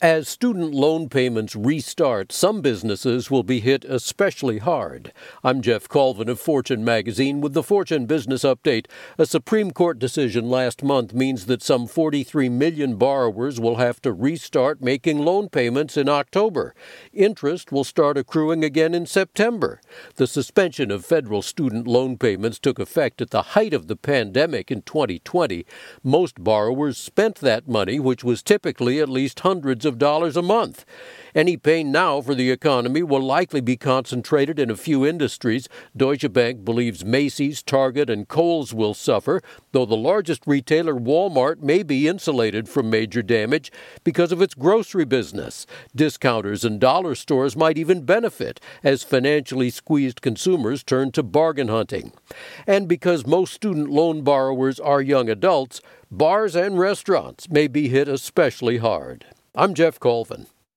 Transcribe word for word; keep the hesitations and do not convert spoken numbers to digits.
As student loan payments restart, some businesses will be hit especially hard. I'm Jeff Colvin of Fortune Magazine with the Fortune Business Update. A Supreme Court decision last month means that some forty-three million borrowers will have to restart making loan payments in October. Interest will start accruing again in September. The suspension of federal student loan payments took effect at the height of the pandemic in twenty twenty. Most borrowers spent that money, which was typically at least hundreds of dollars a month. Any pain now for the economy will likely be concentrated in a few industries. Deutsche Bank believes Macy's, Target, and Kohl's will suffer, though the largest retailer, Walmart, may be insulated from major damage because of its grocery business. Discounters and dollar stores might even benefit as financially squeezed consumers turn to bargain hunting. And because most student loan borrowers are young adults, bars and restaurants may be hit especially hard. I'm Jeff Colvin.